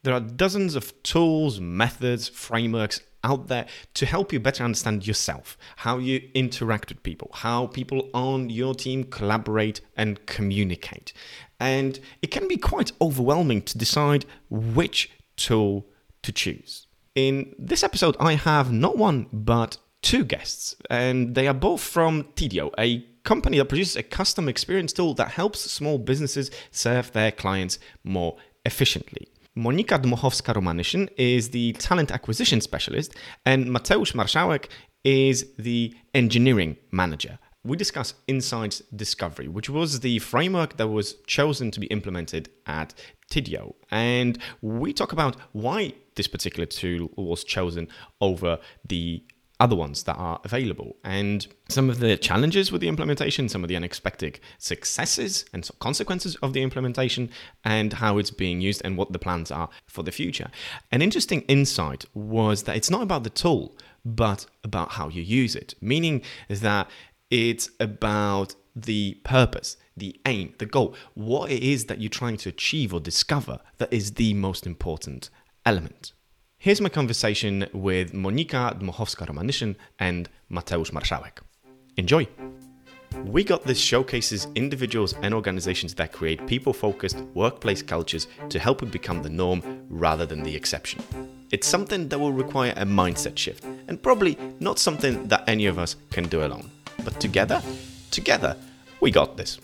There are dozens of tools, methods, frameworks out there to help you better understand yourself, how you interact with people, how people on your team collaborate and communicate. And it can be quite overwhelming to decide which tool to choose. In this episode, I have not one, but two guests, and they are both from Tidio, a company that produces a custom experience tool that helps small businesses serve their clients more efficiently. Monika Dmochowska-Romanyshyn is the talent acquisition specialist, and Mateusz Marszałek is the engineering manager. We discuss Insights Discovery, which was the framework that was chosen to be implemented at Tidio. And we talk about why this particular tool was chosen over the other ones that are available, and some of the challenges with the implementation, some of the unexpected successes and consequences of the implementation, and how it's being used and what the plans are for the future. An interesting insight was that it's not about the tool, but about how you use it, meaning that it's about the purpose, the aim, the goal, what it is that you're trying to achieve or discover that is the most important element. Here's my conversation with Monika Dmochowska-Romanyshyn and Mateusz Marszałek. Enjoy! We Got This showcases individuals and organizations that create people-focused workplace cultures to help it become the norm rather than the exception. It's something that will require a mindset shift, and probably not something that any of us can do alone. But together, we got this.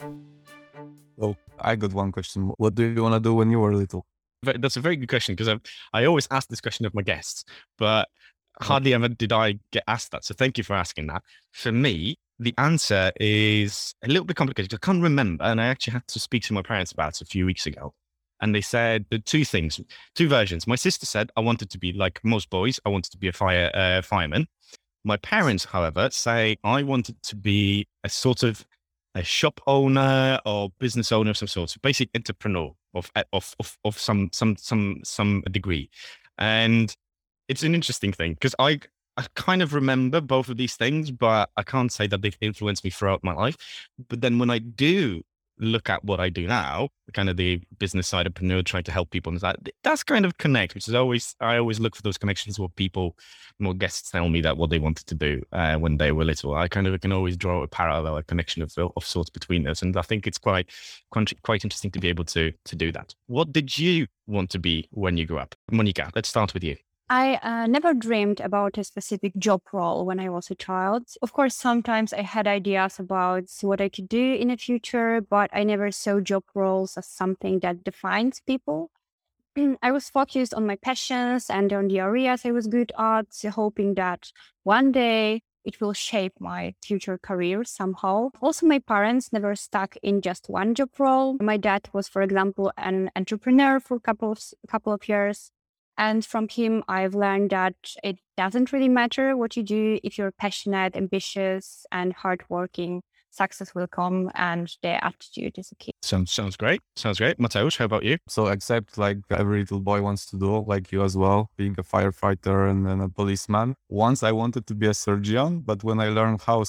Oh, I got one question. What do you want to do when you were little? That's a very good question, because I always ask this question of my guests, but hardly ever did I get asked that. So thank you for asking that. For me, the answer is a little bit complicated. I can't remember, and I actually had to speak to my parents about it a few weeks ago. And they said the two versions. My sister said I wanted to be like most boys. I wanted to be a fireman. My parents, however, say I wanted to be a sort of a shop owner or business owner of some sort, so basic entrepreneur of some degree. And it's an interesting thing, because I kind of remember both of these things, but I can't say that they've influenced me throughout my life. But then when I do look at what I do now, kind of the business side of entrepreneur, trying to help people, and that's kind of connect, which is I always look for those connections where people, more guests tell me that what they wanted to do when they were little. I kind of can always draw a parallel, a connection of sorts between us. And I think it's quite interesting to be able to do that. What did you want to be when you grew up? Monika, let's start with you. I never dreamed about a specific job role when I was a child. Of course, sometimes I had ideas about what I could do in the future, but I never saw job roles as something that defines people. I was focused on my passions and on the areas I was good at, hoping that one day it will shape my future career somehow. Also, my parents never stuck in just one job role. My dad was, for example, an entrepreneur for a couple of years. And from him, I've learned that it doesn't really matter what you do. If you're passionate, ambitious, and hardworking, success will come, and the attitude is a key. Sounds great. Mateusz, how about you? So except like every little boy wants to do, like you as well, being a firefighter and then a policeman. Once I wanted to be a surgeon, but when I learned how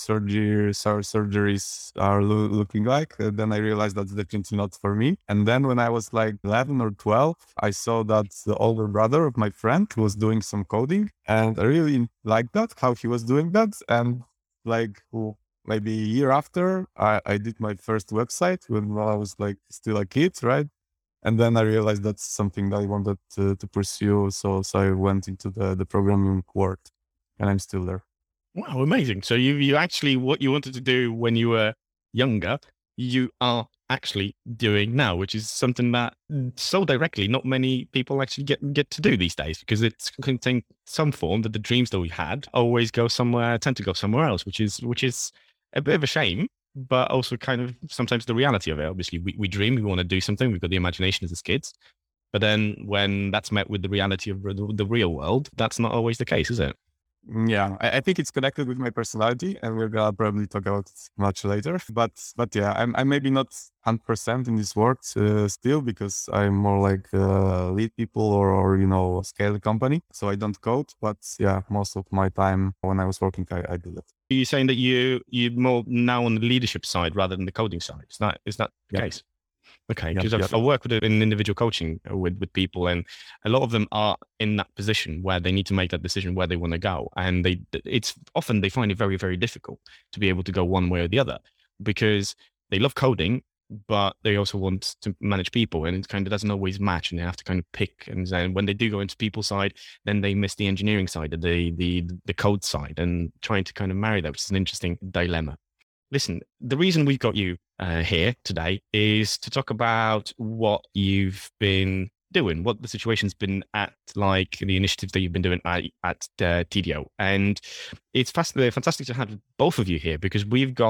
surgeries are looking like, then I realized that's definitely not for me. And then when I was like 11 or 12, I saw that the older brother of my friend was doing some coding, and I really liked that, how he was doing that. And like maybe a year after, I did my first website when I was like still a kid, right? And then I realized that's something that I wanted to pursue. So I went into the programming world, and I'm still there. Wow, amazing. So you actually, what you wanted to do when you were younger, you are actually doing now, which is something that so directly not many people actually get to do these days, because it's contained some form that the dreams that we had tend to go somewhere else, which is a bit of a shame, but also kind of sometimes the reality of it. Obviously, we dream, we want to do something, we've got the imagination as kids, but then when that's met with the reality of the real world, that's not always the case, is it? Yeah, I think it's connected with my personality, and we're gonna probably talk about it much later. But yeah, I'm maybe not 100% in this work still, because I'm more like lead people or scale the company. So I don't code, but yeah, most of my time when I was working, I do that. Are you saying that you're more now on the leadership side rather than the coding side? Is that the case? Okay, Yeah, because yeah. I work with in individual coaching with people, and a lot of them are in that position where they need to make that decision where they want to go, and it's often they find it very, very difficult to be able to go one way or the other because they love coding, but they also want to manage people, and it kind of doesn't always match, and they have to kind of pick. And then when they do go into people side, then they miss the engineering side, the code side, and trying to kind of marry that, which is an interesting dilemma. Listen, the reason we've got you here today is to talk about what you've been doing, what the situation's been at, like the initiatives that you've been doing at TDO. And it's fantastic to have both of you here because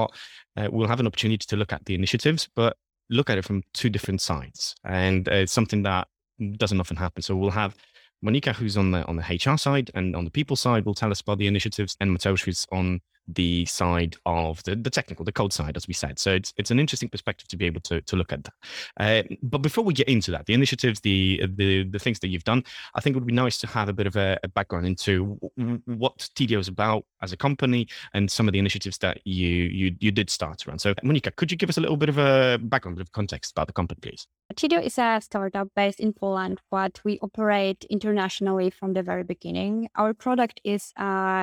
we'll have an opportunity to look at the initiatives, but look at it from two different sides. And it's something that doesn't often happen. So we'll have Monika, who's on the HR side, and on the people side, will tell us about the initiatives, and Mateusz, who's on the side of the technical, the code side, as we said. So it's an interesting perspective to be able to look at that. But before we get into that, the initiatives, the things that you've done, I think it would be nice to have a bit of a background into what TDO is about as a company and some of the initiatives that you did start around. So Monika, could you give us a little bit of a background, a bit of context about the company, please? TDO is a startup based in Poland, but we operate internationally from the very beginning. Our product is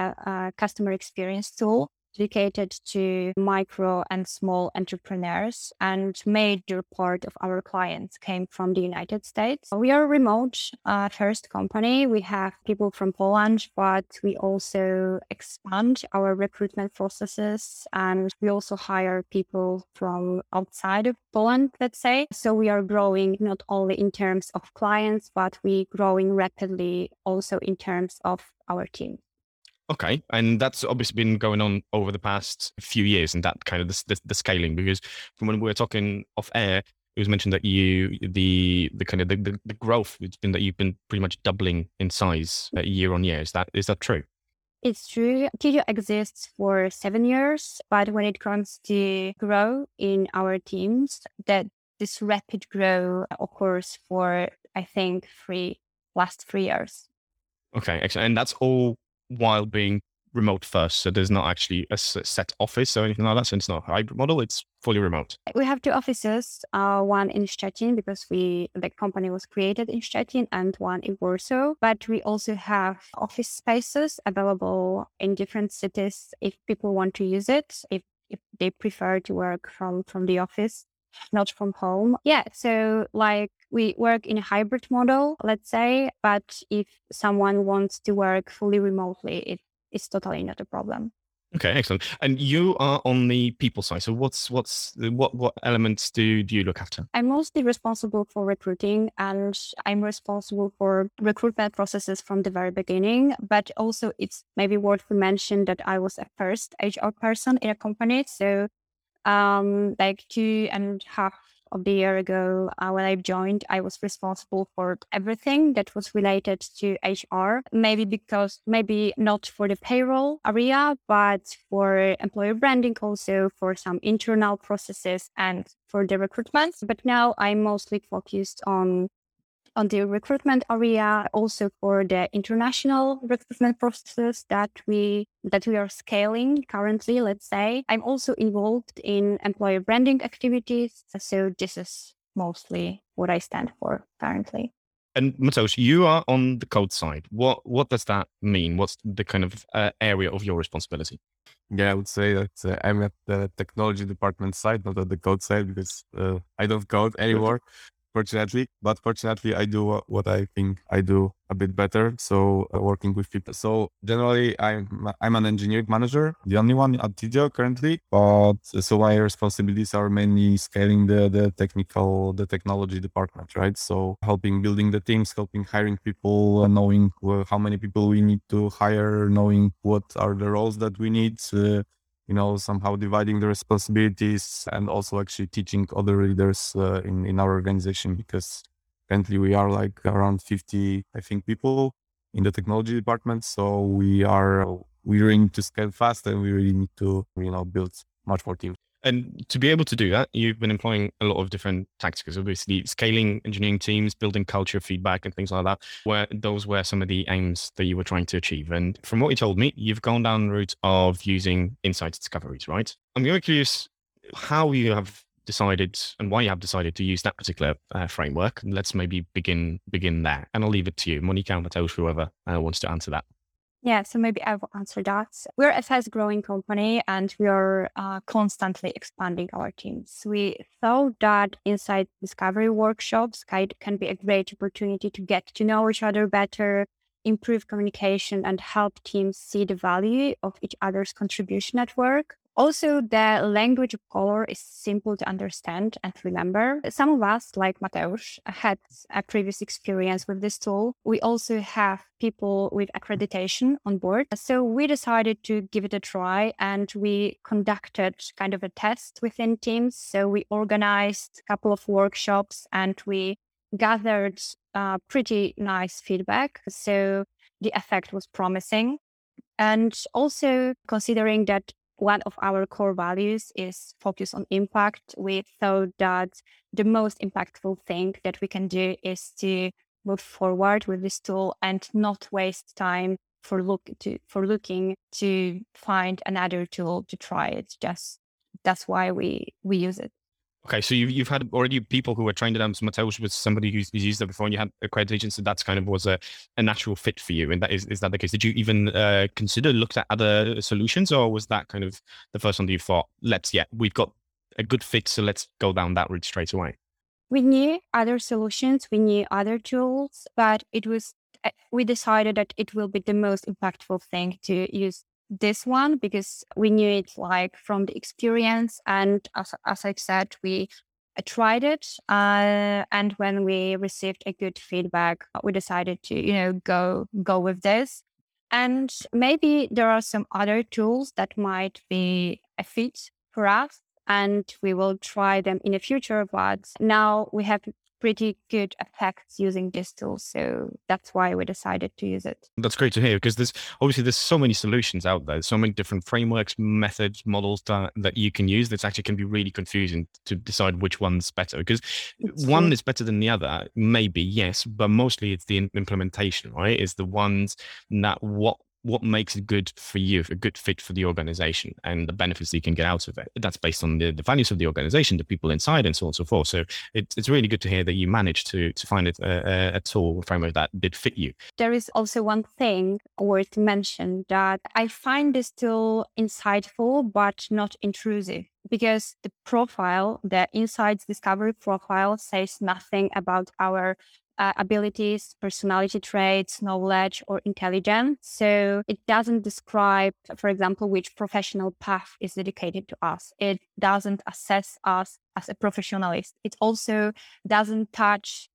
a customer experience tool dedicated to micro and small entrepreneurs, and major part of our clients came from the United States. We are a remote first company. We have people from Poland, but we also expand our recruitment processes, and we also hire people from outside of Poland, let's say. So we are growing not only in terms of clients, but we growing rapidly also in terms of our team. Okay, and that's obviously been going on over the past few years, and that kind of the scaling. Because from when we were talking off air, it was mentioned that the kind of the growth, it's been that you've been pretty much doubling in size year on year. Is that true? It's true. TDO exists for 7 years, but when it comes to grow in our teams, that this rapid growth occurs for I think last 3 years. Okay, excellent, and that's all while being remote first. So there's not actually a set office or anything like that. So it's not a hybrid model. It's fully remote. We have 2 offices, one in Szczecin because the company was created in Szczecin, and one in Warsaw. But we also have office spaces available in different cities if people want to use it, if they prefer to work from the office, not from home. Yeah, so like we work in a hybrid model, let's say, but if someone wants to work fully remotely, it's totally not a problem. Okay, excellent. And you are on the people side. So what elements do you look after? I'm mostly responsible for recruiting, and I'm responsible for recruitment processes from the very beginning. But also it's maybe worth to mention that I was a first HR person in a company. So like 2.5 of the year ago, when I joined, I was responsible for everything that was related to HR. Maybe not for the payroll area, but for employer branding, also for some internal processes and for the recruitment. But now I'm mostly focused on the recruitment area, also for the international recruitment processes that we are scaling currently, let's say. I'm also involved in employer branding activities. So this is mostly what I stand for currently. And Mateusz, you are on the code side. What does that mean? What's the kind of area of your responsibility? Yeah, I would say that I'm at the technology department side, not at the code side, because I don't code anymore. But fortunately, I do what I think I do a bit better. So working with people. So generally, I'm an engineering manager, the only one at TDO currently. But so my responsibilities are mainly scaling the technology department, right? So helping building the teams, helping hiring people, knowing how many people we need to hire, knowing what are the roles that we need. Somehow dividing the responsibilities, and also actually teaching other leaders in our organization, because currently we are like around 50, I think, people in the technology department. So we really need to scale fast, and we really need to, build much more teams. And to be able to do that, you've been employing a lot of different tactics, obviously scaling engineering teams, building culture, feedback, and things like that, where those were some of the aims that you were trying to achieve. And from what you told me, you've gone down the route of using insights discoveries, right? I'm very curious how you have decided and why you have decided to use that particular framework. Let's maybe begin there. And I'll leave it to you, Monica, Mateusz, whoever wants to answer that. Yeah, so maybe I will answer that. We're a fast-growing company, and we are constantly expanding our teams. We thought that insight discovery workshops can be a great opportunity to get to know each other better, improve communication, and help teams see the value of each other's contribution at work. Also, the language of color is simple to understand and remember. Some of us, like Mateusz, had a previous experience with this tool. We also have people with accreditation on board. So we decided to give it a try, and we conducted kind of a test within teams. So we organized a couple of workshops, and we gathered pretty nice feedback. So the effect was promising. And also considering that one of our core values is focus on impact, we thought that the most impactful thing that we can do is to move forward with this tool and not waste time for looking to find another tool to try it. Just that's why we use it. Okay, so you've had already people who were trained in Amazon. Mateusz was somebody who's used it before, and you had accreditation, so that's kind of was a natural fit for you. And that is that the case? Did you even looked at other solutions, or was that kind of the first one that you thought, we've got a good fit, so let's go down that route straight away? We knew other solutions, we knew other tools, but we decided that it will be the most impactful thing to use this one because we knew it like from the experience, and as I said, we tried it, and when we received a good feedback, we decided to go with this. And maybe there are some other tools that might be a fit for us, and we will try them in the future. But now we have pretty good effects using this tool. So that's why we decided to use it. That's great to hear, because there's so many solutions out there, so many different frameworks, methods, models that you can use that actually can be really confusing to decide which one's better, because one is better than the other, maybe, yes, but mostly it's the implementation, right? It's the ones that what makes it good for you, a good fit for the organization, and the benefits that you can get out of it. That's based on the values of the organization, the people inside, and so on and so forth. So it's really good to hear that you managed to find a tool, a framework that did fit you. There is also one thing worth mention, that I find this tool insightful but not intrusive, because the insights discovery profile says nothing about our abilities, personality traits, knowledge, or intelligence. So it doesn't describe, for example, which professional path is dedicated to us. It doesn't assess us as a professionalist. It also doesn't touch,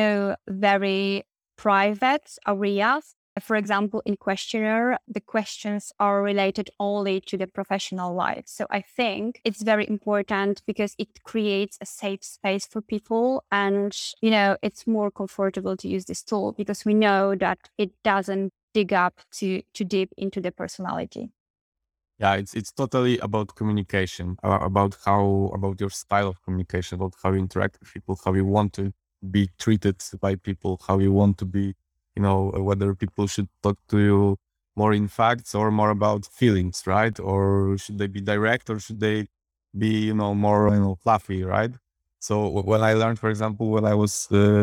very private areas. For example, in questionnaire, the questions are related only to the professional life. So I think it's very important because it creates a safe space for people, and, it's more comfortable to use this tool because we know that it doesn't dig up too deep into the personality. Yeah, it's totally about communication, about your style of communication, about how you interact with people, how you want to be treated by people, how you want to be, whether people should talk to you more in facts or more about feelings, right? Or should they be direct, or should they be, more, fluffy, right? So when I learned, for example, when I was,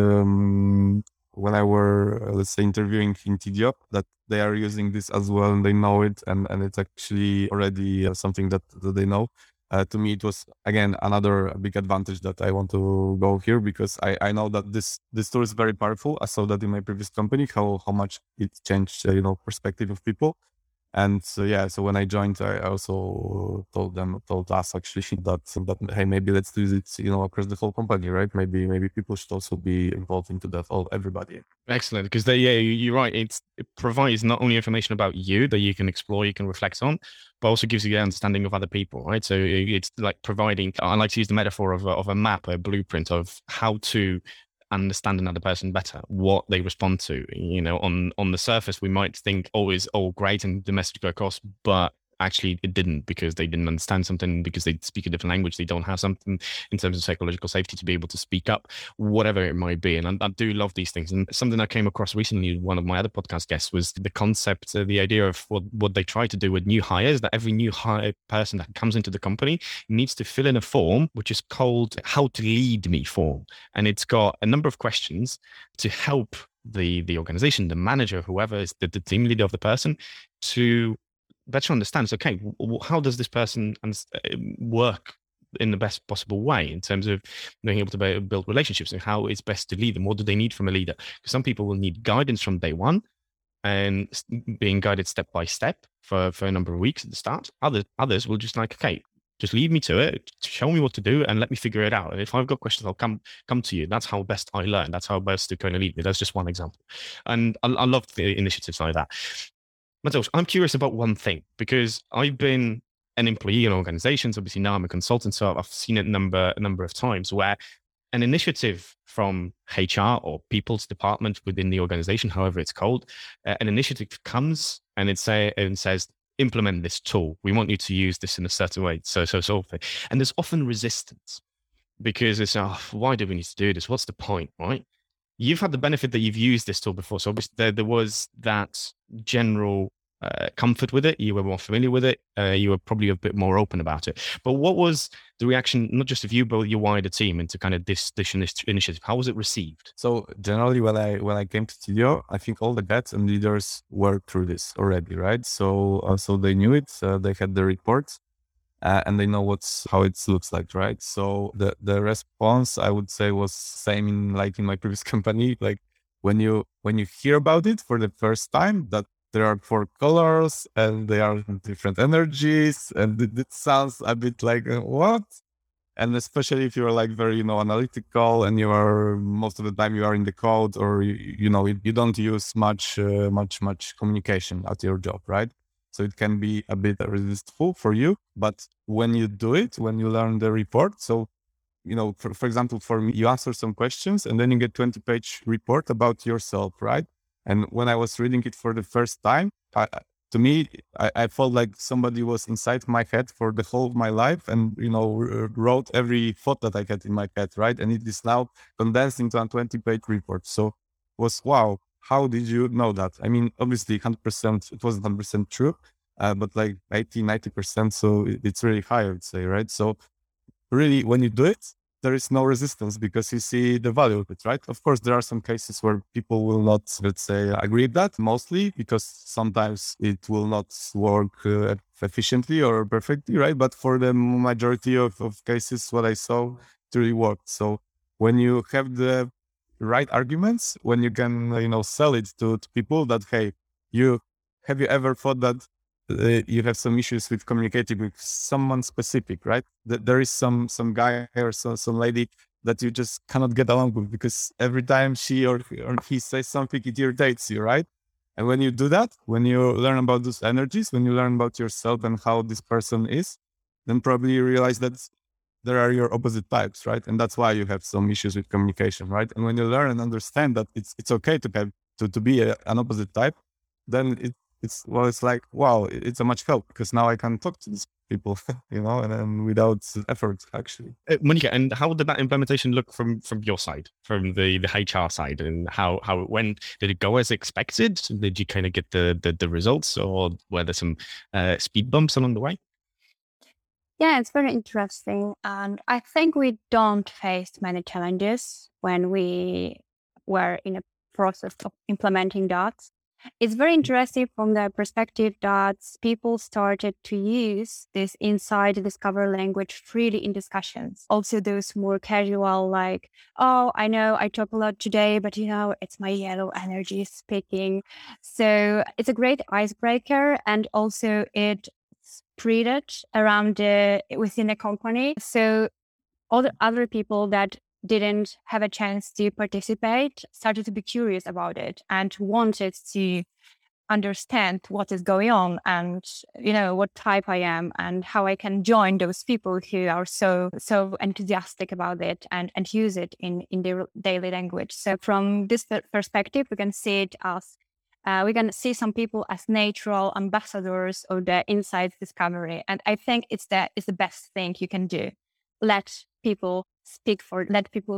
let's say, interviewing in TDOP, that they are using this as well, and they know it, and it's actually already something that they know. To me, it was, again, another big advantage that I want to go here, because I know that this tool is very powerful. I saw that in my previous company, how much it changed, perspective of people. And so when I joined, I also told us actually that hey, maybe let's use it, across the whole company, right? Maybe people should also be involved into that, everybody. Excellent, because you're right. It provides not only information about you that you can explore, you can reflect on, but also gives you an understanding of other people, right? So it's like providing. I like to use the metaphor of a map, a blueprint of how to understand another person better, what they respond to. On the surface, we might think, oh, great, and the message go across, but actually it didn't, because they didn't understand something, because they speak a different language, they don't have something in terms of psychological safety to be able to speak up, whatever it might be. And I do love these things. And something I came across recently, one of my other podcast guests, was the concept, the idea of what they try to do with new hires, that every new hire person that comes into the company needs to fill in a form, which is called How to Lead Me form. And it's got a number of questions to help the organization, the manager, whoever is the team leader of the person, to better understand, okay, how does this person work in the best possible way in terms of being able to build relationships, and how it's best to lead them. What do they need from a leader? Because some people will need guidance from day one and being guided step by step for a number of weeks at the start. Others will just like, okay, just lead me to it, show me what to do, and let me figure it out. And if I've got questions, I'll come to you. That's how best I learn. That's how best to kind of lead me. That's just one example. And I love the initiatives like that. Mateusz, I'm curious about one thing, because I've been an employee in organizations. Obviously, now I'm a consultant, so I've seen it a number of times where an initiative from HR or people's department within the organization, however it's called, an initiative comes and it says, implement this tool. We want you to use this in a certain way. So. And there's often resistance, because it's, why do we need to do this? What's the point, right? You've had the benefit that you've used this tool before. So obviously there was that general comfort with it. You were more familiar with it. You were probably a bit more open about it. But what was the reaction, not just of you, but your wider team, into kind of this initiative? How was it received? So generally, when I came to TDO, I think all the guys and leaders were through this already, right? So they knew it. They had the reports. And they know how it looks like, right? So the response, I would say, was same in my previous company. Like when you hear about it for the first time, that there are 4 colors and they are different energies, and it sounds a bit like what? And especially if you're like very analytical, and you are most of the time you are in the code, or you don't use much communication at your job, right? So it can be a bit resistful for you. But when you do it, when you learn the report, so, for example, for me, you answer some questions and then you get 20-page report about yourself, right? And when I was reading it for the first time, I felt like somebody was inside my head for the whole of my life and, wrote every thought that I had in my head, right? And it is now condensed into a 20-page report. So it was, wow. How did you know that? I mean, obviously 100%, it wasn't 100% true, but like 90%. So it's really high, I would say, right? So really, when you do it, there is no resistance, because you see the value of it, right? Of course, there are some cases where people will not, let's say, agree with that, mostly because sometimes it will not work efficiently or perfectly, right? But for the majority of cases, what I saw, it really worked. So when you have the right arguments, when you can, sell it to people that, hey, have you ever thought that you have some issues with communicating with someone specific, right? That there is some guy or some lady that you just cannot get along with, because every time she or he says something, it irritates you, right? And when you do that, when you learn about those energies, when you learn about yourself and how this person is, then probably you realize that there are your opposite types, right? And that's why you have some issues with communication, right? And when you learn and understand that it's okay to be an opposite type, then it's like, wow, it's a much help, because now I can talk to these people, and then without effort, actually. Monica, and how did that implementation look from your side, from the HR side, and how it went? Did it go as expected? Did you kind of get the results, or were there some speed bumps along the way? Yeah, it's very interesting. And I think we don't face many challenges when we were in a process of implementing that. It's very interesting from the perspective that people started to use this inside Discover language freely in discussions. Also those more casual, like, oh, I know I talk a lot today, but it's my yellow energy speaking. So it's a great icebreaker, and also it spread it around within a company. So all the other people that didn't have a chance to participate started to be curious about it and wanted to understand what is going on, and what type I am, and how I can join those people who are so enthusiastic about it and use it in their daily language. So from this perspective, we can see it as We can see some people as natural ambassadors of the insights discovery. And I think it's the best thing you can do. Let people speak for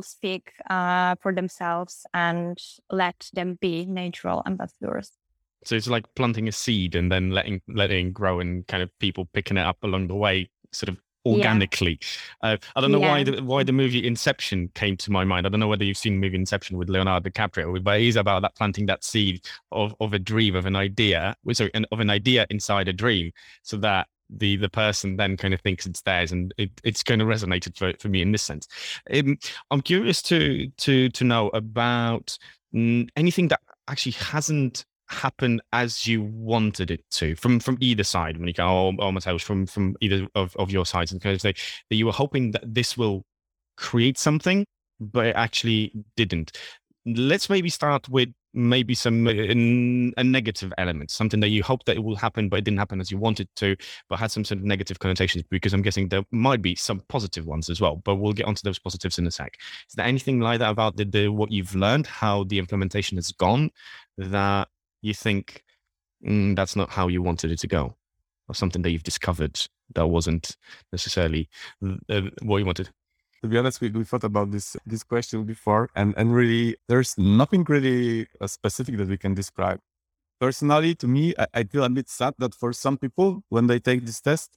themselves and let them be natural ambassadors. So it's like planting a seed and then letting it grow and kind of people picking it up along the way, sort of organically. I don't know why the movie Inception came to my mind. I don't know whether you've seen the movie Inception with Leonardo DiCaprio, but it is about that planting that seed of a dream, of an idea, inside a dream, so that the person then kind of thinks it's theirs, and it's going to resonate for me in this sense. I'm curious to know about anything that actually hasn't happen as you wanted it to from either side, when you go, Mateusz, from either of your sides, and kind of say that you were hoping that this will create something, but it actually didn't. Let's maybe start with maybe some a negative element, something that you hope that it will happen, but it didn't happen as you wanted to, but had some sort of negative connotations, because I'm guessing there might be some positive ones as well, but we'll get onto those positives in a sec. Is there anything like that about the what you've learned, how the implementation has gone, that you think that's not how you wanted it to go, or something that you've discovered that wasn't necessarily what you wanted? To be honest, we thought about this question before, and really, there's nothing really specific that we can describe. Personally, to me, I feel a bit sad that for some people, when they take this test,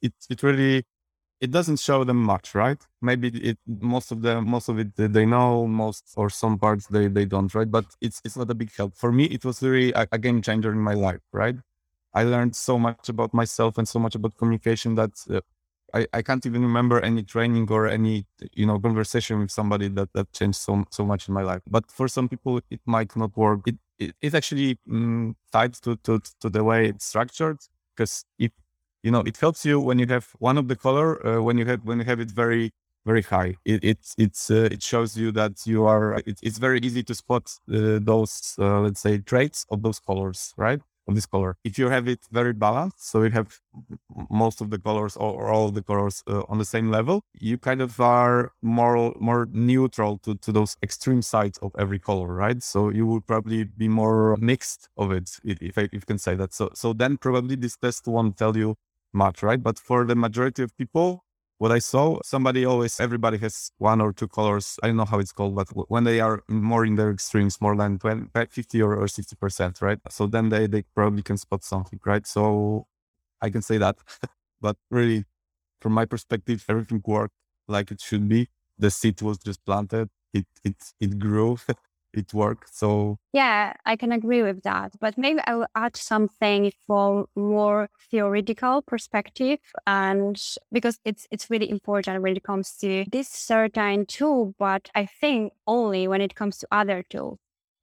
it doesn't show them much, right? Maybe most of it they know, or some parts they don't, right? But it's not a big help. For me, it was really a game changer in my life, right? I learned so much about myself and so much about communication that I can't even remember any training or any conversation with somebody that changed so much in my life. But for some people, it might not work. It actually tied to the way it's structured, because if it helps you when you have one of the color, when you have it very, very high. It shows you that you are. It's very easy to spot those let's say traits of those colors, right? Of this color. If you have it very balanced, so you have most of the colors or all of the colors on the same level, you kind of are more neutral to those extreme sides of every color, right? So you will probably be more mixed of it, if you can say that. So then probably this test won't tell you much, right? But for the majority of people, what I saw, everybody has one or two colors. I don't know how it's called, but when they are more in their extremes, more than 50 or 60%, right? So then they probably can spot something, right? So I can say that. But really, from my perspective, everything worked like it should be. The seed was just planted. It grew. It worked. So yeah, I can agree with that. But maybe I will add something from more theoretical perspective, and because it's really important when it comes to this certain tool, but I think only when it comes to other tools.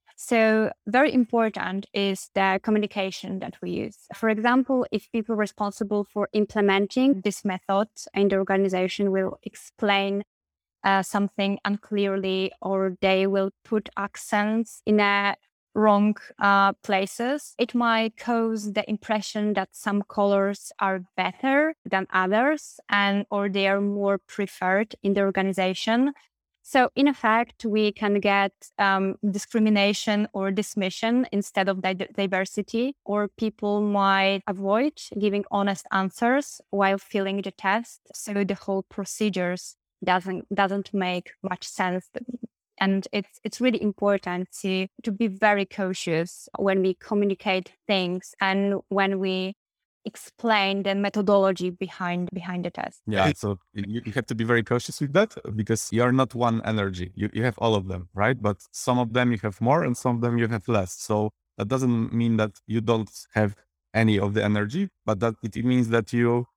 So very important is the communication that we use. For example, if people responsible for implementing this method in the organization will explain something unclearly, or they will put accents in a wrong places, it might cause the impression that some colors are better than others, or they are more preferred in the organization. So in effect, we can get discrimination or dismission instead of diversity, or people might avoid giving honest answers while filling the test. So the whole procedures doesn't make much sense. And it's really important to be very cautious when we communicate things and when we explain the methodology behind the test. Yeah, so you have to be very cautious with that, because you're not one energy. You have all of them, right? But some of them you have more and some of them you have less. So that doesn't mean that you don't have any of the energy, but that it means that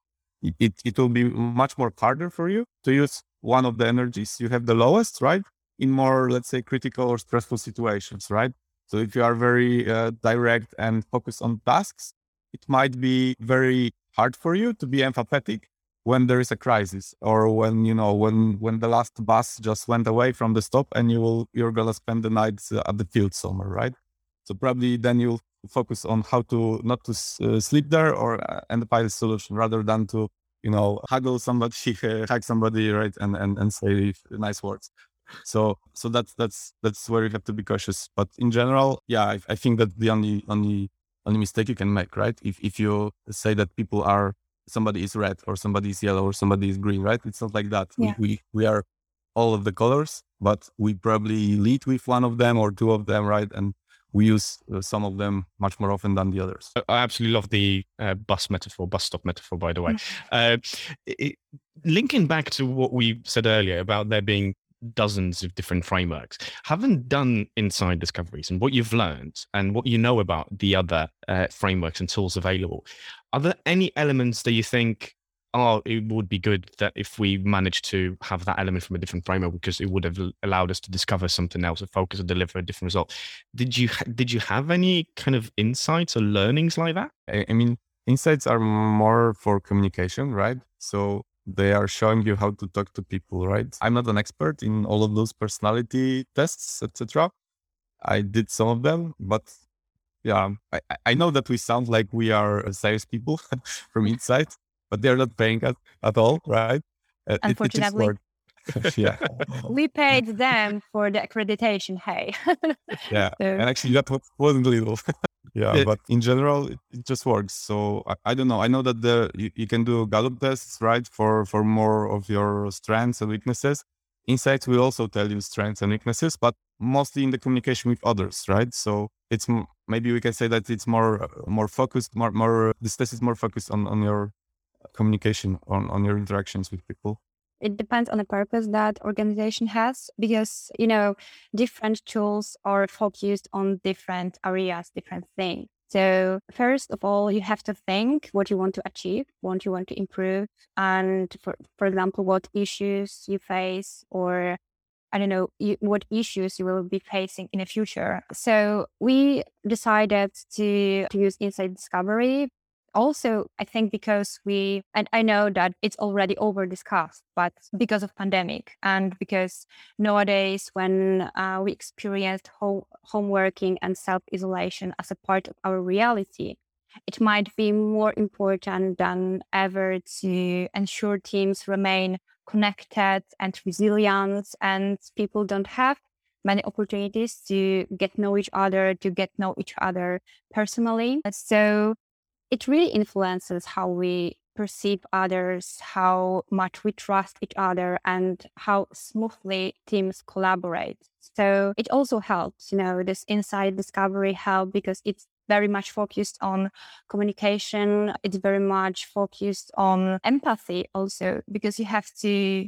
it will be much more harder for you to use one of the energies you have the lowest, right? In more, let's say, critical or stressful situations, right? So if you are very direct and focused on tasks, it might be very hard for you to be empathetic when there is a crisis, or when the last bus just went away from the stop and you're gonna spend the night at the field somewhere, right? So probably then you'll focus on how to not to sleep there, and find a solution, rather than to huggle somebody, hug somebody, right, and say nice words. So that's where you have to be cautious. But in general, yeah, I think that the only only mistake you can make, right? If you say that somebody is red or somebody is yellow or somebody is green, right? It's not like that. Yeah. We are all of the colors, but we probably lead with one of them or two of them, right? And we use some of them much more often than the others. I absolutely love the bus stop metaphor, by the way. Linking back to what we said earlier about there being dozens of different frameworks, having done inside discoveries and what you've learned and what you know about the other frameworks and tools available, are there any elements that you think, oh, it would be good that if we managed to have that element from a different framework because it would have allowed us to discover something else, to focus and deliver a different result? Did you have any kind of insights or learnings like that? I mean, insights are more for communication, right? So they are showing you how to talk to people, right? I'm not an expert in all of those personality tests, etc. I did some of them, but yeah, I know that we sound like we are salespeople from inside, but they're not paying us at all, right? Unfortunately. Yeah. We paid them for the accreditation, hey. Yeah, So, and actually that wasn't little. Yeah, but in general, it just works. So I don't know. I know that you can do Gallup tests, right, for more of your strengths and weaknesses. Insights will also tell you strengths and weaknesses, but mostly in the communication with others, right? So it's maybe we can say that it's more focused, more this test is more focused on your communication, on your interactions with people. it depends on the purpose that organization has, because different tools are focused on different areas, different things. So first of all, you have to think what you want to achieve, what you want to improve, and for example, what issues you face, or I don't know, what issues you will be facing in the future. So we decided to use Insight Discovery. Also, I think because and I know that it's already over discussed, but because of pandemic and because nowadays when we experienced home working and self-isolation as a part of our reality, it might be more important than ever to ensure teams remain connected and resilient, and people don't have many opportunities to get know each other personally. So it really influences how we perceive others, how much we trust each other, and how smoothly teams collaborate. So it also helps, this Insight Discovery help because it's very much focused on communication. It's very much focused on empathy also, because you have to,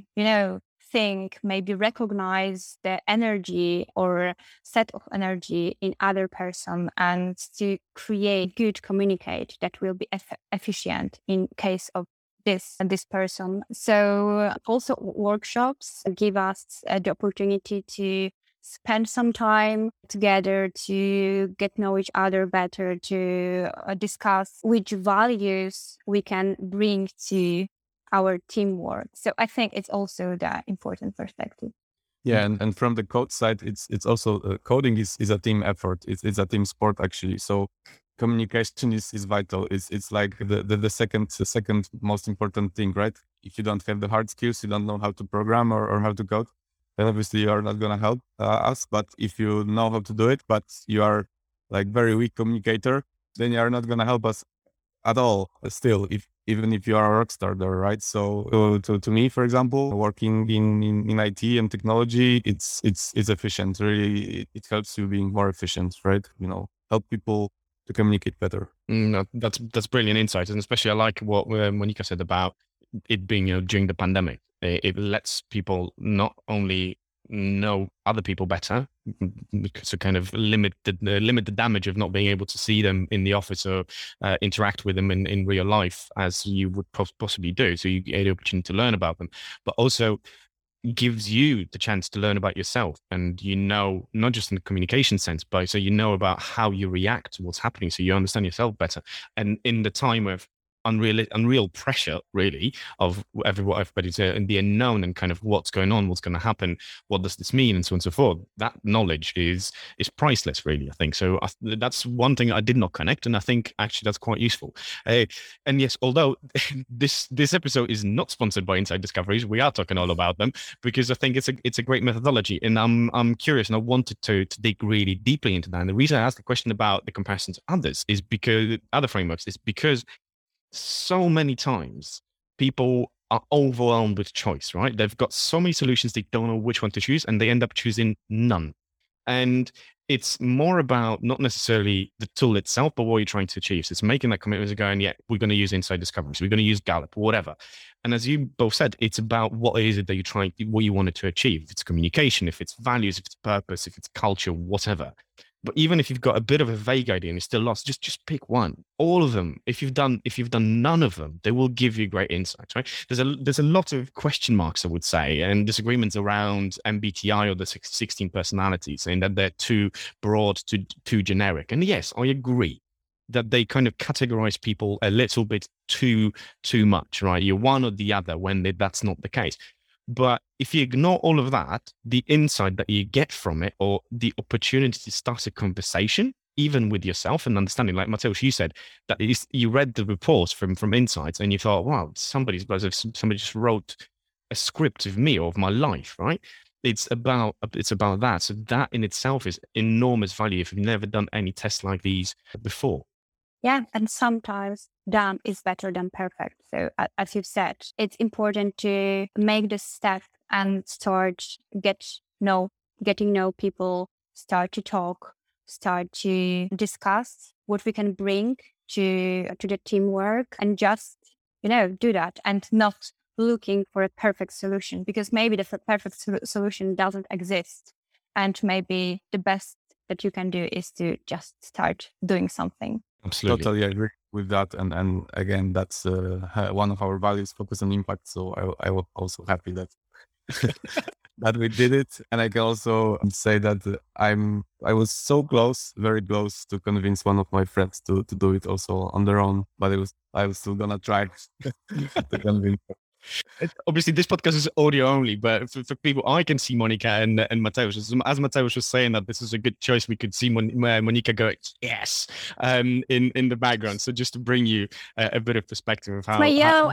think, maybe recognize the energy or set of energy in other person, and to create good communicate that will be efficient in case of this person. So also workshops give us the opportunity to spend some time together to get know each other better, to discuss which values we can bring to our teamwork. So I think it's also the important perspective. Yeah, and from the code side, it's also coding is a team effort. It's a team sport actually. So communication is vital. It's like the second most important thing, right? If you don't have the hard skills, you don't know how to program or how to code, then obviously you are not gonna help us. But if you know how to do it, but you are like very weak communicator, then you are not gonna help us at all. Still, even if you are a rock star there, right? So to me, for example, working in IT and technology, it's efficient. Really, it helps you being more efficient, right? Help people to communicate better. No, that's brilliant insight, and especially I like what Monica said about it being during the pandemic. It lets people not only know other people better, to kind of limit the damage of not being able to see them in the office or interact with them in real life as you would possibly do. So you get the opportunity to learn about them, but also gives you the chance to learn about yourself, and not just in the communication sense, but so about how you react to what's happening, so you understand yourself better. And in the time of unreal pressure, really, of everybody's in the unknown and kind of what's going on, what's going to happen, what does this mean, and so on and so forth. That knowledge is priceless, really, I think. So that's one thing I did not connect, and I think actually that's quite useful. And yes, although this episode is not sponsored by Inside Discoveries, we are talking all about them because I think it's a great methodology, and I'm curious, and I wanted to dig really deeply into that. And the reason I asked the question about the comparison to others is because other frameworks is because so many times people are overwhelmed with choice, right? They've got so many solutions, they don't know which one to choose, and they end up choosing none. And it's more about not necessarily the tool itself, but what you're trying to achieve. So it's making that commitment to going, yeah, we're going to use Inside Discoveries, we're going to use Gallup, whatever. And as you both said, it's about what is it that you're trying, what you wanted to achieve. If it's communication, if it's values, if it's purpose, if it's culture, whatever. But even if you've got a bit of a vague idea and you're still lost, just pick one. All of them. If you've done none of them, they will give you great insights, right? There's a lot of question marks, I would say, and disagreements around MBTI or the 16 personalities, saying that they're too broad, too generic. And yes, I agree that they kind of categorize people a little bit too much, right? You're one or the other when that's not the case. But if you ignore all of that, the insight that you get from it, or the opportunity to start a conversation, even with yourself and understanding, like Mateusz, you said, that you read the reports from Insights and you thought, wow, somebody just wrote a script of me or of my life, right? It's about that. So that in itself is enormous value if you've never done any tests like these before. Yeah, and sometimes done is better than perfect. So as you've said, it's important to make the step and start getting to know people, start to talk, start to discuss what we can bring to the teamwork, and just do that, and not looking for a perfect solution, because maybe the perfect solution doesn't exist, and maybe the best that you can do is to just start doing something. Absolutely. Totally agree with that. And again, that's one of our values, focus on impact. So I was also happy that that we did it. And I can also say that I was so close, very close to convince one of my friends to do it also on their own, but I was still gonna try to convince her. Obviously, this podcast is audio only, but for people, I can see Monica and Mateusz. As Mateusz was saying that this is a good choice, we could see Monica go, yes, in the background. So just to bring you a bit of perspective of how... My yellow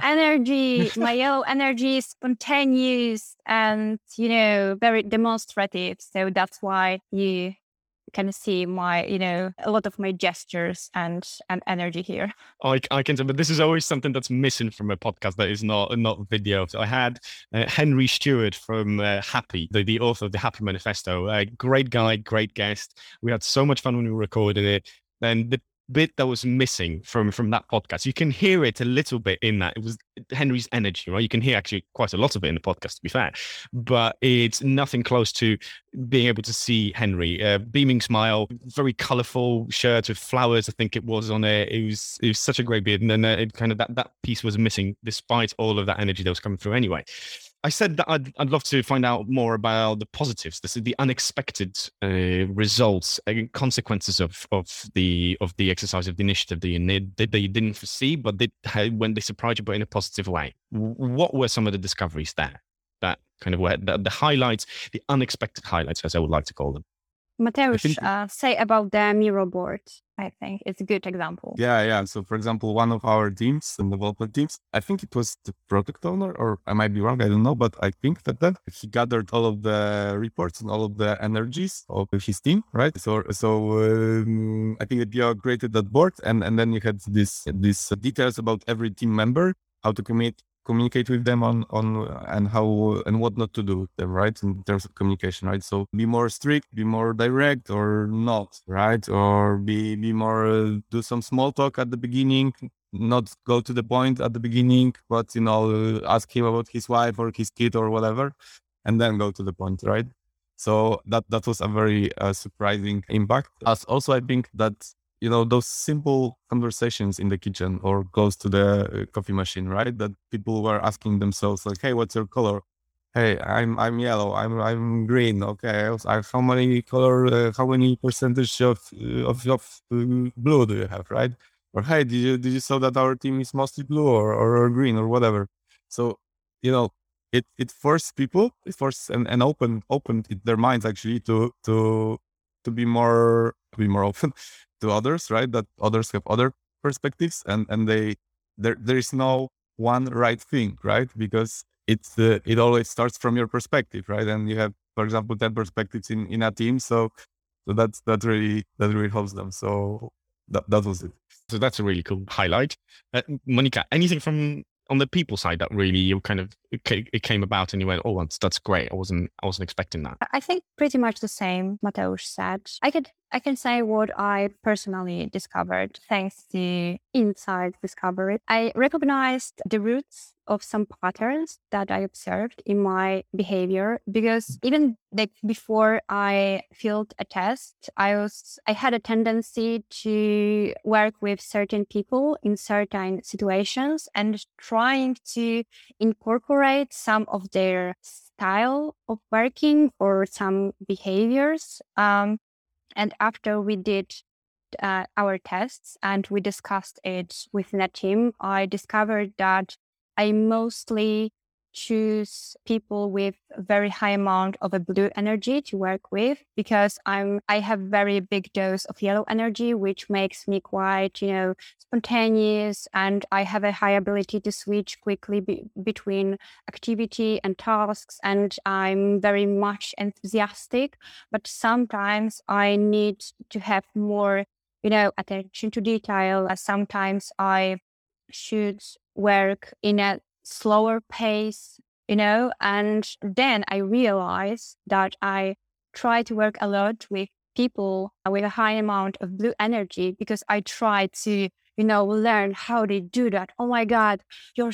energy is spontaneous and, very demonstrative. So that's why you can see my, a lot of my gestures and energy here. I can tell, but this is always something that's missing from a podcast that is not video. So I had Henry Stewart from Happy, the author of the Happy Manifesto. Great guy, great guest. We had so much fun when we recorded it. And the bit that was missing from that podcast, you can hear it a little bit in that. It was Henry's energy, right? You can hear actually quite a lot of it in the podcast, to be fair, but it's nothing close to being able to see Henry, beaming smile, very colorful shirt with flowers, I think it was on it. It was such a great bit. And then it kind of that piece was missing despite all of that energy that was coming through anyway. I said that I'd love to find out more about the positives, the unexpected results and consequences of the exercise of the initiative that you didn't foresee, but when they surprised you, but in a positive way. What were some of the discoveries there that kind of were the highlights, the unexpected highlights, as I would like to call them? Mateusz, say about the Miro board. I think it's a good example. Yeah. So for example, one of our teams and development teams, I think it was the product owner, or I might be wrong, I don't know, but I think that he gathered all of the reports and all of the energies of his team, right? So I think that you created that board, and then you had these details about every team member, how to communicate with them on and how and what not to do with them, right? In terms of communication, right? So be more strict, be more direct, or not, right? Or be more do some small talk at the beginning, not go to the point at the beginning, but ask him about his wife or his kid or whatever, and then go to the point, right? So that was a very surprising impact. As also, I think that those simple conversations in the kitchen or close to the coffee machine, right? That people were asking themselves, like, "Hey, what's your color? Hey, I'm yellow. I'm green. Okay, how many color? How many percentage of blue do you have, right?" or hey, did you saw that our team is mostly blue or green or whatever. So it forced people, it forced and opened their minds actually to be more open to others, right? That others have other perspectives, and there is no one right thing, right? Because it always starts from your perspective, right? And you have, for example, 10 perspectives in a team, so that really helps them. So that was it. So that's a really cool highlight. Monica, anything from on the people side that really you kind of it came about and you went, oh, that's great. I wasn't expecting that. I think pretty much the same Mateusz said. I can say what I personally discovered thanks to insight discovery. I recognized the roots of some patterns that I observed in my behavior, because even like before I filled a test, I had a tendency to work with certain people in certain situations and trying to incorporate some of their style of working or some behaviors. And after we did our tests and we discussed it within a team, I discovered that I mostly choose people with a very high amount of a blue energy to work with, because I have very big dose of yellow energy, which makes me quite, spontaneous, and I have a high ability to switch quickly between activity and tasks, and I'm very much enthusiastic, but sometimes I need to have more attention to detail. Sometimes I should work in a slower pace, and then I realize that I try to work a lot with people with a high amount of blue energy, because I try to, learn how they do that. Oh my God, you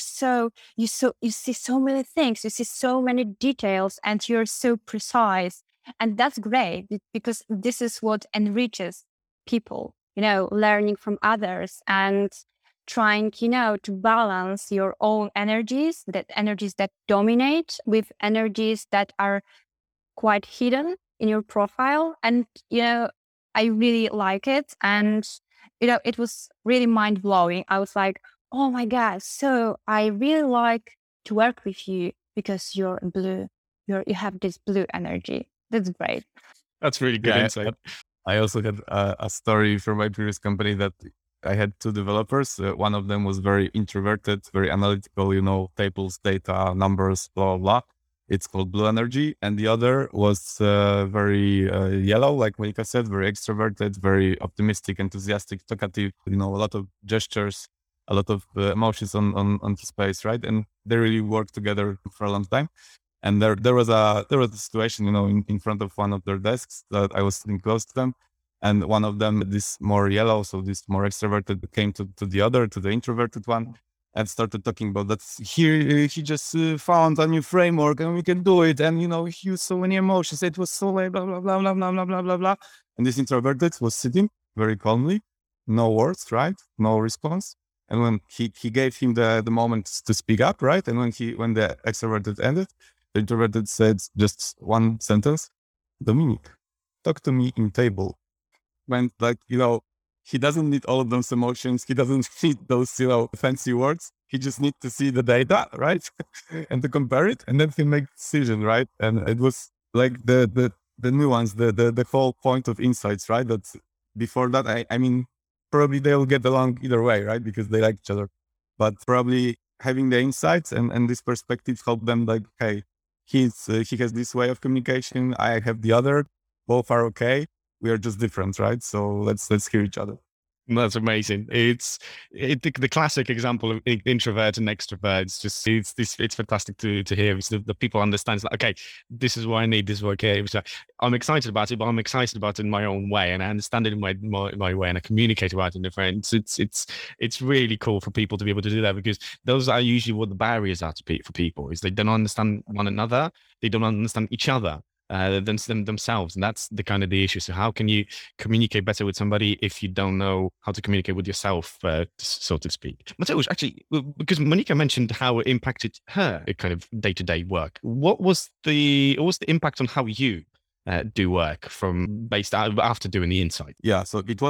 see so many things, you see so many details, and you're so precise. And that's great, because this is what enriches people, learning from others and trying, to balance your own energies that dominate with energies that are quite hidden in your profile. And, I really like it. And, it was really mind blowing. I was like, oh my God, so I really like to work with you because you're blue. You have this blue energy. That's great. That's really good insight. I also had a story from my previous company that I had two developers. One of them was very introverted, very analytical, tables, data, numbers, blah, blah, blah. It's called blue energy. And the other was very yellow, like Monica said, very extroverted, very optimistic, enthusiastic, talkative, a lot of gestures, a lot of emotions on his face, right? And they really worked together for a long time. And there was a situation, in front of one of their desks that I was sitting close to them. And one of them, this more yellow, so this more extroverted, came to the introverted one, and started talking about that. He just found a new framework and we can do it. And, he used so many emotions. It was so like blah, blah, blah, blah, blah, blah, blah, blah, blah. And this introverted was sitting very calmly, no words, right? No response. And when he gave him the moment to speak up, right? And when the extroverted ended, the introverted said just one sentence: Dominic, talk to me in table. When he doesn't need all of those emotions. He doesn't need those, fancy words. He just needs to see the data, right? And to compare it, and then he make decision, right? And it was like the nuance, the whole point of insights, right? That before that, I mean, probably they'll get along either way, right? Because they like each other. But probably having the insights and this perspective help them, like, hey, he has this way of communication. I have the other. Both are okay. We are just different, right? So let's hear each other. That's amazing. It's the classic example of introvert and extrovert. It's fantastic to hear. It's the people understand. It's like, okay, this is what I need. This is what okay. I'm excited about it, but I'm excited about it in my own way, and I understand it in my way, and I communicate about it in different. It's really cool for people to be able to do that, because those are usually what the barriers are for people. Is they don't understand one another. They don't understand each other. Themselves, and that's the issue. So how can you communicate better with somebody if you don't know how to communicate with yourself, so to speak? Mateusz, actually, because Monica mentioned how it impacted her kind of day-to-day work, what was the impact on how you do work from based out after doing the insight? Yeah, so it was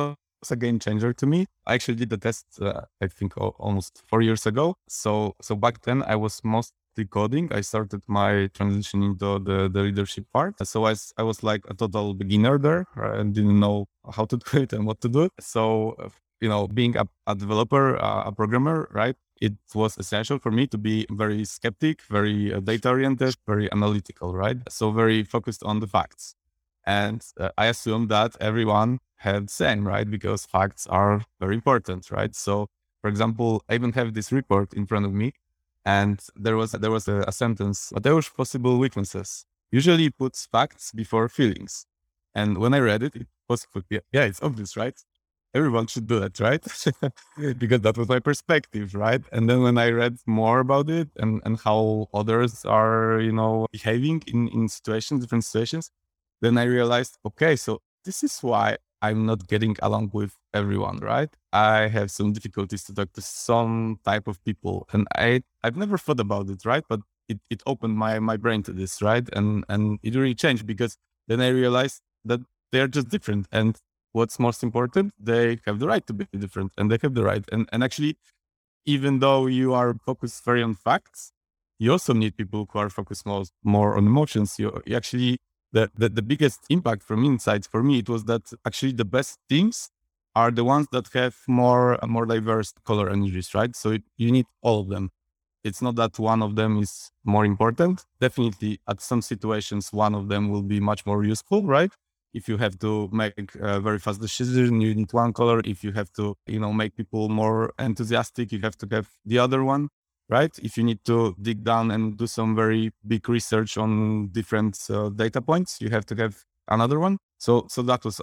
was a game changer to me. I actually did the test, I think almost 4 years ago. So back then I was mostly coding. I started my transition into the leadership part. So I was like a total beginner there and didn't know how to do it and what to do. So, being a developer, a programmer, right? It was essential for me to be very skeptic, very data oriented, very analytical, right? So very focused on the facts. And I assume that everyone had the same, right? Because facts are very important, right? So, for example, I even have this report in front of me, and there was a sentence, but there were possible weaknesses. Usually it puts facts before feelings. And when I read it, it was, yeah, it's obvious, right? Everyone should do that, right? Because that was my perspective, right? And then when I read more about it and how others are, behaving in different situations, then I realized, okay, so this is why I'm not getting along with everyone, right? I have some difficulties to talk to some type of people, and I've never thought about it, right? But it opened my brain to this, right? And it really changed, because then I realized that they're just different, and what's most important, they have the right to be different, and they have the right. And actually, even though you are focused very on facts, you also need people who are focused more on emotions. You actually, the biggest impact from insights for me, it was that actually the best teams are the ones that have more diverse color energies, right? So you need all of them. It's not that one of them is more important. Definitely at some situations, one of them will be much more useful, right? If you have to make a very fast decision, you need one color. If you have to, make people more enthusiastic, you have to have the other one, right? If you need to dig down and do some very big research on different data points, you have to have another one. So that was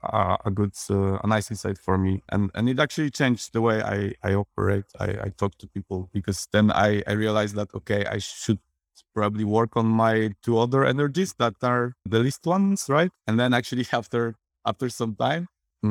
a good, a nice insight for me. And it actually changed the way I operate. I talk to people, because then I realized that, okay, I should probably work on my two other energies that are the least ones, right? And then actually after some time,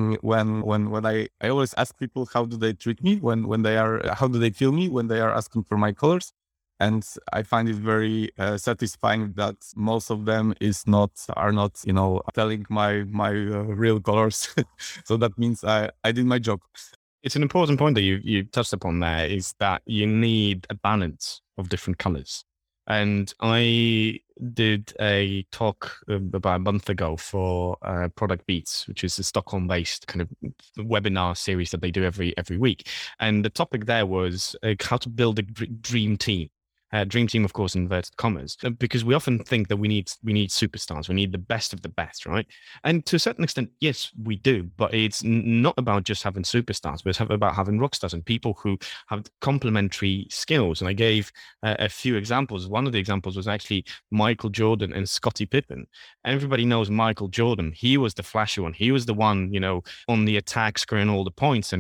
when I always ask people, how do they treat me how do they feel me when they are asking for my colors? And I find it very satisfying that most of them are not telling my real colors. So that means I did my job. It's an important point that you touched upon there, is that you need a balance of different colors. And I did a talk about a month ago for Product Beats, which is a Stockholm-based kind of webinar series that they do every week. And the topic there was how to build a dream team. Dream team, of course, inverted commas, because we often think that we need superstars. We need the best of the best, right? And to a certain extent, yes, we do. But it's not about just having superstars, but it's about having rock stars and people who have complementary skills. And I gave a few examples. One of the examples was actually Michael Jordan and Scottie Pippen. Everybody knows Michael Jordan. He was the flashy one. He was the one, on the attack, scoring all the points.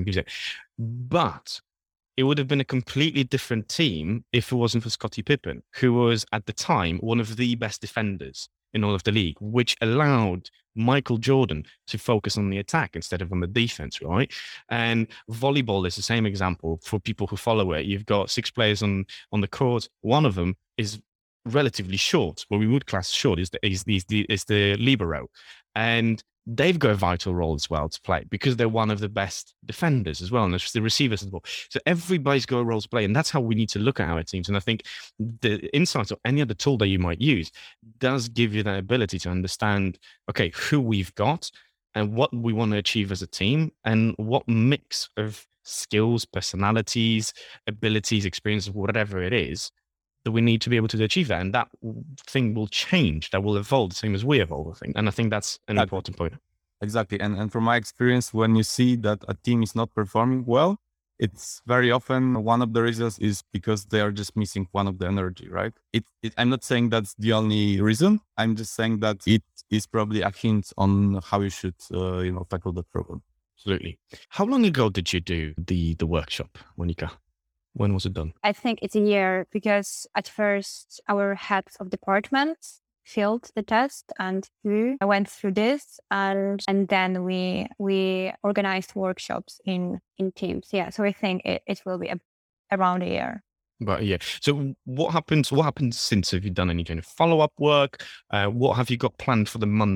But it would have been a completely different team if it wasn't for Scottie Pippen, who was at the time one of the best defenders in all of the league, which allowed Michael Jordan to focus on the attack instead of on the defense, right? And volleyball is the same example for people who follow it. You've got 6 players on the court. One of them is relatively short, what we would class short, is the libero. And they've got a vital role as well to play, because they're one of the best defenders as well, and it's the receivers as well. So everybody's got a role to play, and that's how we need to look at our teams. And I think the insights or any other tool that you might use does give you that ability to understand, okay, who we've got and what we want to achieve as a team, and what mix of skills, personalities, abilities, experiences, whatever it is, that we need to be able to achieve that. And that thing will change, that will evolve the same as we evolve, I think. And I think that's an important point. Exactly. And from my experience, when you see that a team is not performing well, it's very often one of the reasons is because they are just missing one of the energy, right? I'm not saying that's the only reason. I'm just saying that it is probably a hint on how you should, tackle that problem. Absolutely. How long ago did you do the workshop, Monika? When was it done? I think it's a year, because at first our heads of departments filled the test and I went through this, and then we organized workshops in teams. Yeah, so I think it will be around a year. But yeah, so what happens since? Have you done any kind of follow-up work? What have you got planned for the months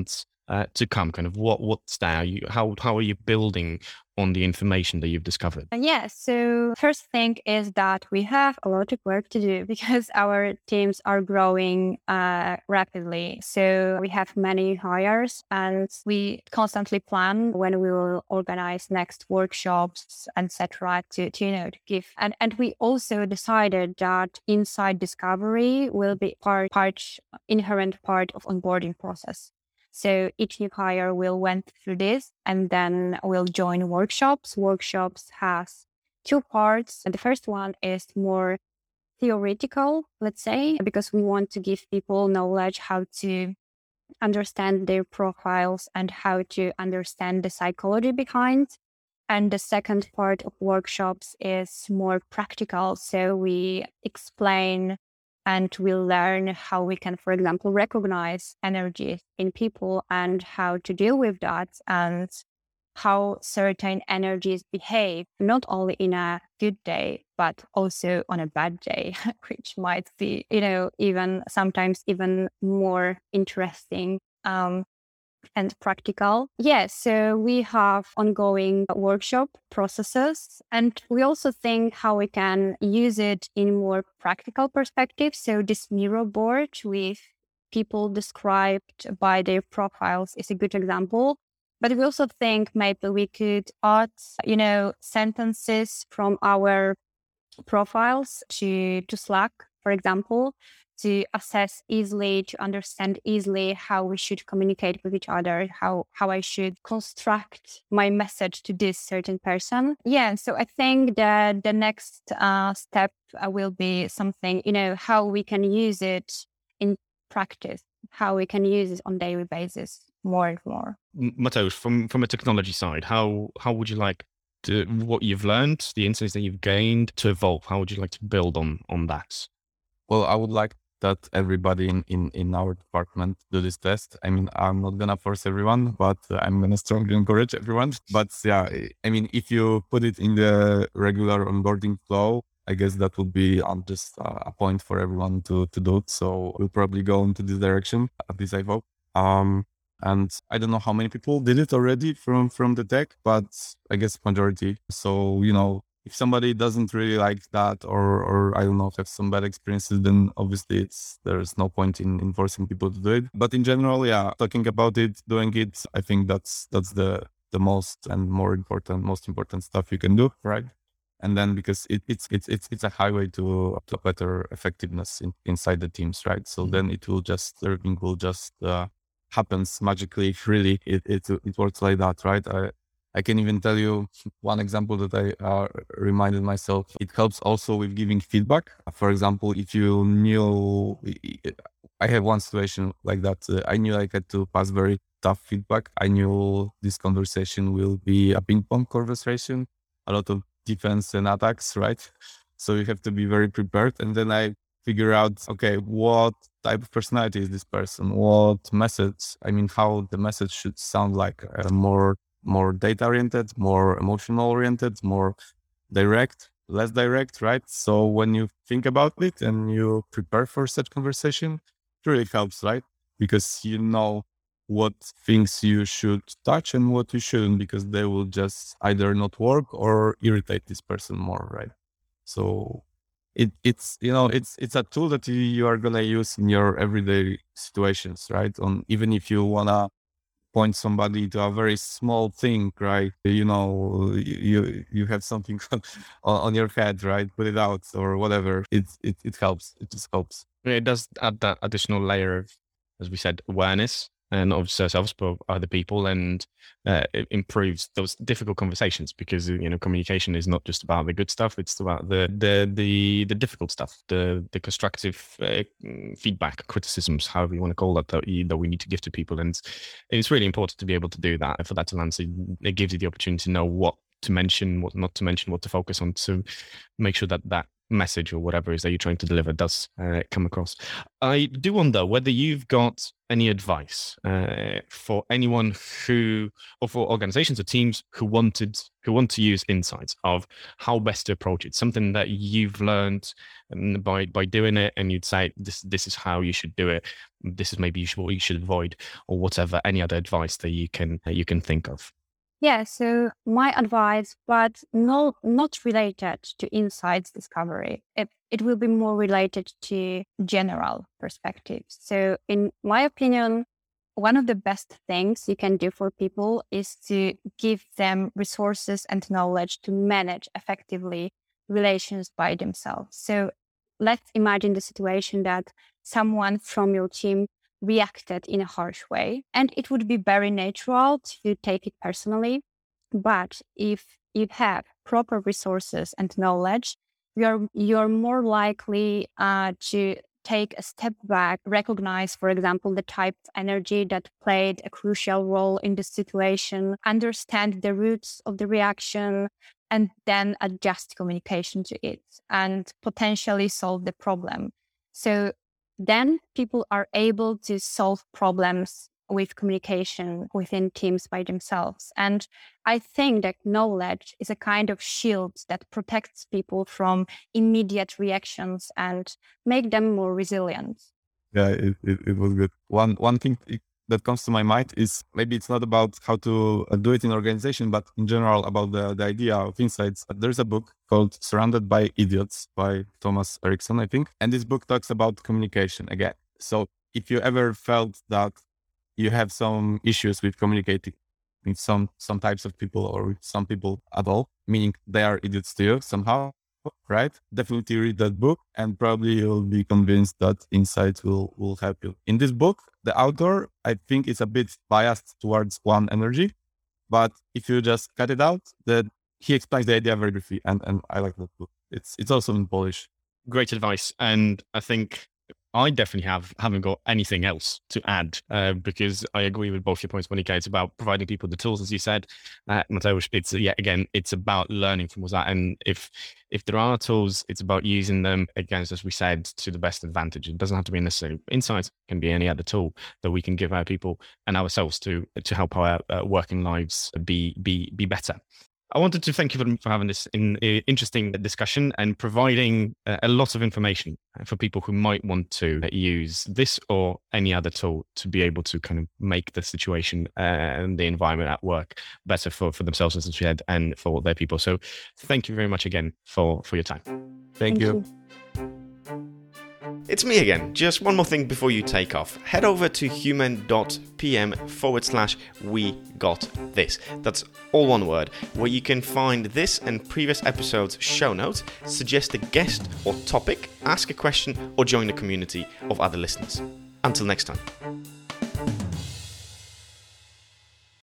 to come? Kind of what's there? How are you building on the information that you've discovered? Yeah, so first thing is that we have a lot of work to do because our teams are growing rapidly. So we have many hires and we constantly plan when we will organize next workshops, etc. to give. And we also decided that insight discovery will be inherent part of onboarding process. So each new hire will went through this and then will join workshops. Workshops has two parts. And the first one is more theoretical, let's say, because we want to give people knowledge how to understand their profiles and how to understand the psychology behind. And the second part of workshops is more practical. So we explain and we'll learn how we can, for example, recognize energy in people and how to deal with that and how certain energies behave, not only in a good day, but also on a bad day, which might be, even sometimes even more interesting. And practical. Yeah, so we have ongoing workshop processes, and we also think how we can use it in more practical perspective. So this Miro board with people described by their profiles is a good example. But we also think maybe we could add, sentences from our profiles to Slack, for example, to assess easily, to understand easily how we should communicate with each other, how I should construct my message to this certain person. Yeah, so I think that the next step will be something, how we can use it in practice, how we can use it on daily basis more and more. Mateusz, from a technology side, how would you like what you've learned, the insights that you've gained to evolve? How would you like to build on that? Well, I would like that everybody in our department do this test. I mean, I'm not gonna force everyone, but I'm gonna strongly encourage everyone. But yeah, I mean, if you put it in the regular onboarding flow, I guess that would be just a point for everyone to do it. So we'll probably go into this direction, at least I hope. And I don't know how many people did it already from the tech, but I guess majority. So, if somebody doesn't really like that or I don't know, have some bad experiences, then obviously there's no point in forcing people to do it. But in general, yeah, talking about it, doing it, I think that's the most and most important stuff you can do, right? And then because it's a highway to better effectiveness inside the teams, right? So then everything will just happens magically. Really, it works like that, right? I can even tell you one example that I reminded myself. It helps also with giving feedback. For example, if you knew, I have one situation like that. I knew I had to pass very tough feedback. I knew this conversation will be a ping pong conversation, a lot of defense and attacks, right? So you have to be very prepared. And then I figure out, okay, what type of personality is this person? What message? I mean, how the message should sound like more data oriented, more emotional oriented, more direct, less direct, right? So when you think about it and you prepare for such conversation, it really helps, right? Because you know what things you should touch and what you shouldn't, because they will just either not work or irritate this person more, right? So it's a tool that you are gonna use in your everyday situations, right? Even if you wanna point somebody to a very small thing, right? You have something on your head, right? Put it out or whatever. It helps. It just helps. It does add that additional layer of, as we said, awareness and obviously ourselves, but other people, and it improves those difficult conversations because communication is not just about the good stuff; it's about the difficult stuff, the constructive feedback, criticisms, however you want to call that, that we need to give to people, and it's really important to be able to do that. And for that to land, so it gives you the opportunity to know what to mention, what not to mention, what to focus on, to make sure that message or whatever it is that you're trying to deliver does come across. I do wonder whether you've got any advice for anyone or for organizations or teams who want to use insights of how best to approach it, something that you've learned by doing it, and you'd say this is how you should do it, this is maybe what you should avoid, or whatever. Any other advice that you can think of? Yeah, so my advice, but not related to insights discovery. It will be more related to general perspectives. So in my opinion, one of the best things you can do for people is to give them resources and knowledge to manage effectively relations by themselves. So let's imagine the situation that someone from your team reacted in a harsh way, and it would be very natural to take it personally. But if you have proper resources and knowledge, you're more likely to take a step back, recognize, for example, the type of energy that played a crucial role in the situation, understand the roots of the reaction, and then adjust communication to it and potentially solve the problem. So then people are able to solve problems with communication within teams by themselves. And I think that knowledge is a kind of shield that protects people from immediate reactions and make them more resilient. Yeah, it was good. One thing that comes to my mind is maybe it's not about how to do it in organization, but in general about the idea of insights. There's a book called Surrounded by Idiots by Thomas Erickson, I think. And this book talks about communication again. So if you ever felt that you have some issues with communicating with some types of people or with some people at all, meaning they are idiots to you somehow, right? Definitely read that book, and probably you'll be convinced that insights will help you. In this book, the author, I think, is a bit biased towards one energy, but if you just cut it out, then he explains the idea very briefly, and I like that book. It's also in Polish. Great advice, and I think I definitely haven't got anything else to add because I agree with both your points, Monica. It's about providing people the tools, as you said, Mateusz. It's about learning from what's that. And if there are tools, it's about using them against, as we said, to the best advantage. It doesn't have to be necessarily insights; it can be any other tool that we can give our people and ourselves to help our working lives be better. I wanted to thank you for having this interesting discussion and providing a lot of information for people who might want to use this or any other tool to be able to kind of make the situation and the environment at work better for themselves, as I said, and for their people. So thank you very much again for your time. Thank you. It's me again. Just one more thing before you take off. Head over to human.pm/we got this. That's all one word, where you can find this and previous episodes' show notes, suggest a guest or topic, ask a question, or join a community of other listeners. Until next time.